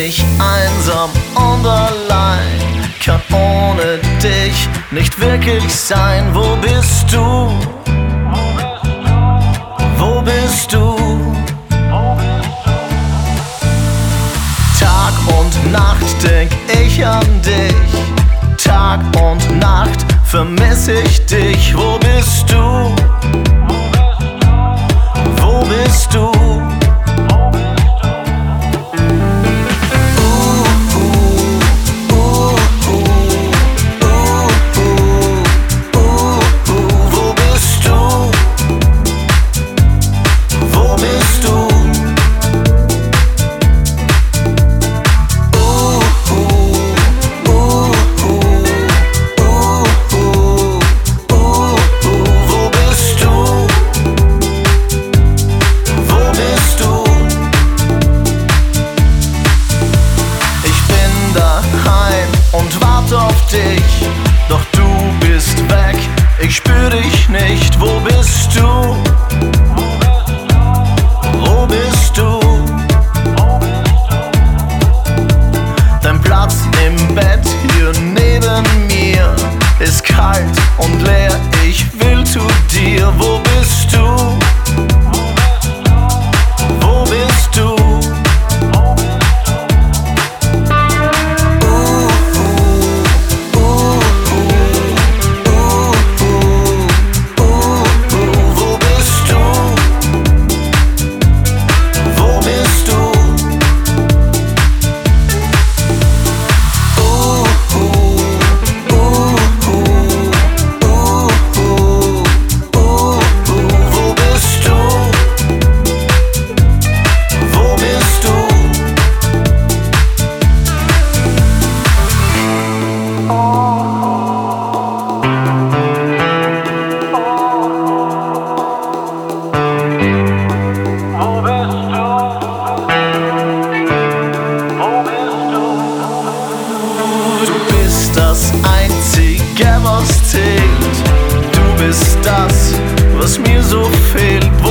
ich einsam und allein, kann ohne dich nicht wirklich sein. Wo bist du? Wo bist du? Tag und Nacht denk ich an dich, Tag und Nacht vermiss ich dich. Wo bist du? Wo bist du? Auf dich, doch du bist weg, ich spür dich nicht. Wo bist du? Wo bist du? Dein Platz im Bett hier neben mir ist kalt und leer, ich will zu dir. Wo bist du? Wo bist du? Das Einzige, was zählt, du bist das, was mir so fehlt.